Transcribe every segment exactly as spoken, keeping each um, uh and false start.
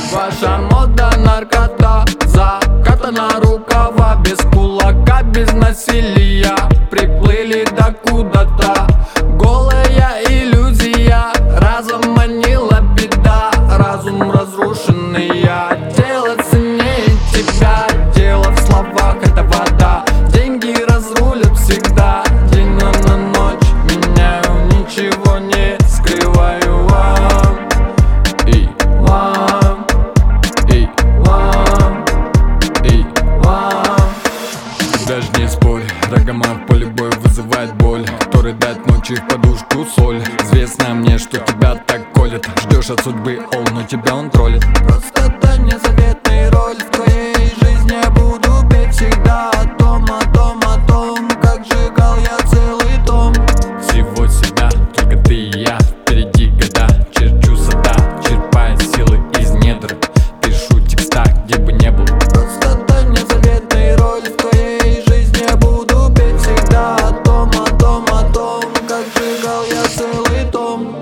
Ваша мода наркота, закатана рукава, без кулака, без насилия. Приплыли до куда-то, голая иллюзия, разом манила беда, разум разрушенный. Я дело ценнее тебя, дело в словах, это вода. Деньги разрулят всегда, день на ночь меняю, ничего не скрываю вам. И вам, и вам, и вам. Даже не спорь, рогома в поле боя вызывает боль. Кто рыдает ночью в подушку соль. Известно мне, что тебя так колет. Ждешь от судьбы ол, но тебя он троллит. Просто дай мне заветный роль в твоей жизни. Я буду петь всегда о том, о том, о том, как сжигал я целый том. Всего себя, только ты и я. Впереди года, черчу сада, черпая силы из недр. Пишу текста, где бы не был. Просто дай мне заветный роль в твоей жизни. Я буду петь всегда о том, о том, о том, как сжигал я целый том.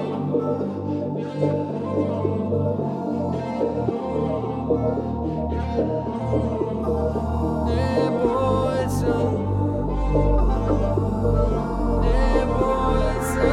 Не бойся, не бойся.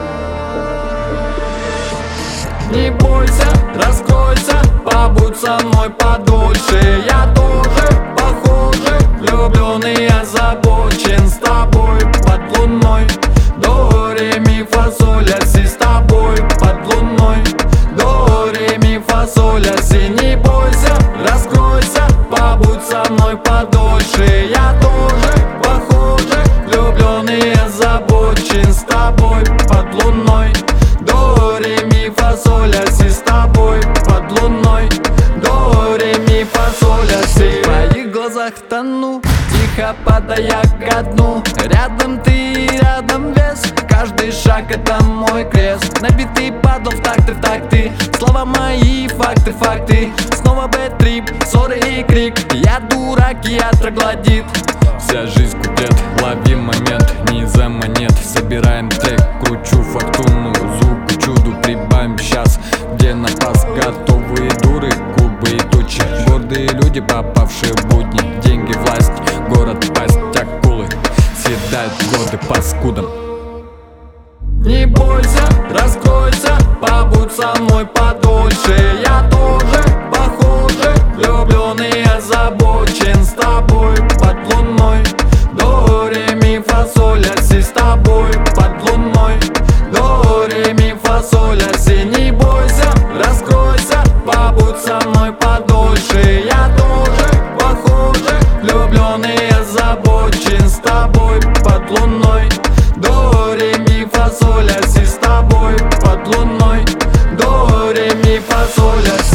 Не бойся, раскройся, побудь со мной подольше. Я тоже похожий, влюблённый, озабочен. С тобой под луной, до ре ми фа соль ля си. С тобой под луной, до ре ми фа соль ля си. Не бойся, раскройся, побудь со мной подольше. Я тоже похожий, влюблённый, озабочен. С тобой под луной, до ре ми фа соль ля си. С тобой под луной, до ре ми фа соль ля си. В твоих глазах тону, тихо падая ко дну. Рядом ты, рядом вес, каждый шаг это мой крест. Набитый падал в такты, в такты, слова мои, факты, факты. Снова бэт-трип, ссоры и крик. Я дурак, я троглодит. Вся жизнь куплет, лови момент, не за монет. Собираем трек, кручу фортуну, звуку чуду прибавим сейчас. Где напас, готовые дуры, губы и тучи. Гордые люди, попавшие в будни. Деньги, власть, город, пасть, акулы съедают годы паскудом. Не бойся, раскройся, побудь со мной подольше. Я тоже похожий, влюблённый, озабочен. С тобой под луной, до ре ми фа соль ля си. С тобой под луной, до ре ми фа соль ля си. Не бойся, раскройся, побудь со мной подольше. Я тоже похожий, влюблённый, озабочен. С тобой под луной, до ре ми фа соль ля си. С тобой под луной, до ре ми фа соль ля си.